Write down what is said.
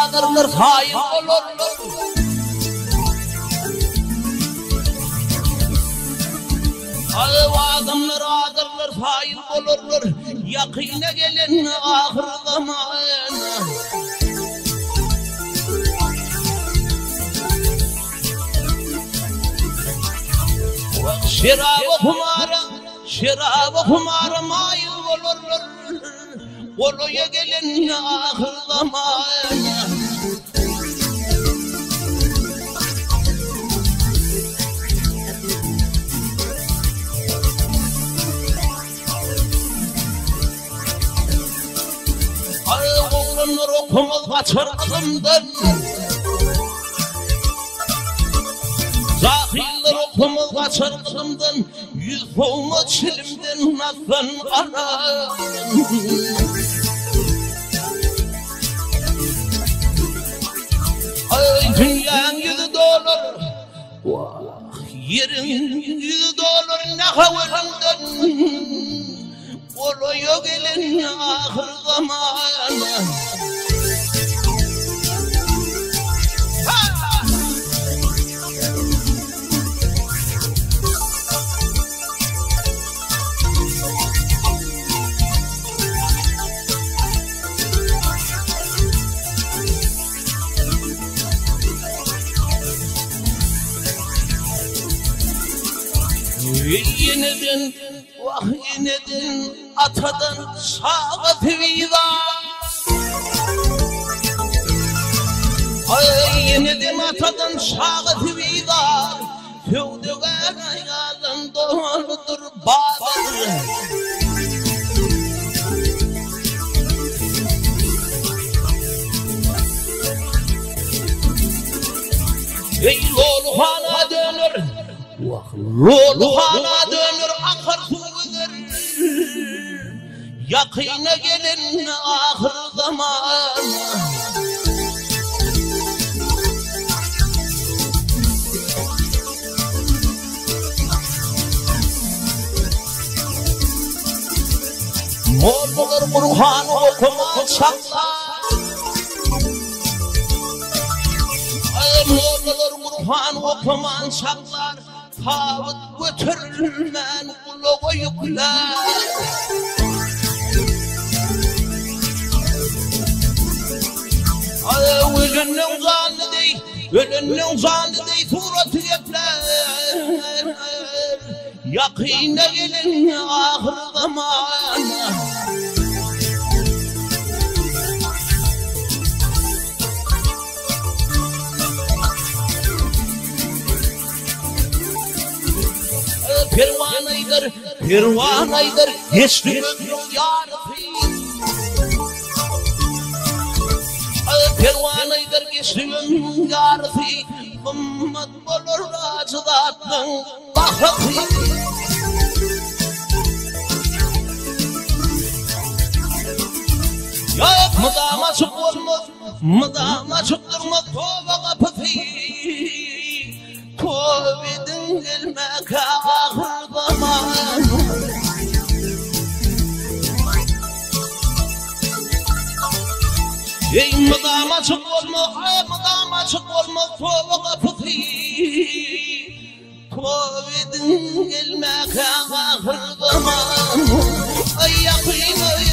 adırlar hain olurlar. Adamlar adırlar hain olurlar. Yakine gelen ahir zamana. Şerabı kumara mayıl olurlar. Oluya gelen ahir zamana. Oğlanlar okumaz kaçar adımdan. Zahirler okumaz kaçar adımdan. Yüz boğma çilimden nazlan ana. Ay dünyanın yüzü dolar. Yerin yüzü dolar ne havalinden. Oluyor gelin ahir zamana. Yeniden, vah yeniden, atadan sağa tevida. Ay yeniden atadan sağa tevida. Tevdüğen ayağın doğrudur bağır. Ey lolu hala dönür. Lolu hala dönür akar suğudur. Yakine gelin ahir zamana. Mollalar Kur'an okuman saklar. Mollalar Kur'an okuman saklar. Tağut götürülmen kulağa yükler. Ölünün zanı değil, ölünün zanı değil, suratı yekler. Yakine gelin ahir zamana. Pervanaydır, pervanaydır, geçti ömrüm yarısı. Pervanaydır, geçti ömrüm yarısı. Ümmet olur acıdatın bahası. Yok mıdama çık olmaz, mıdama çıktırmaz tova kapısı. Kovdun gelmek ahir zaman. Ey mıdama çık olmaz, mıdama çık olmaz tova kapısı. Kovdun gelmek ahir zaman. Ay yakın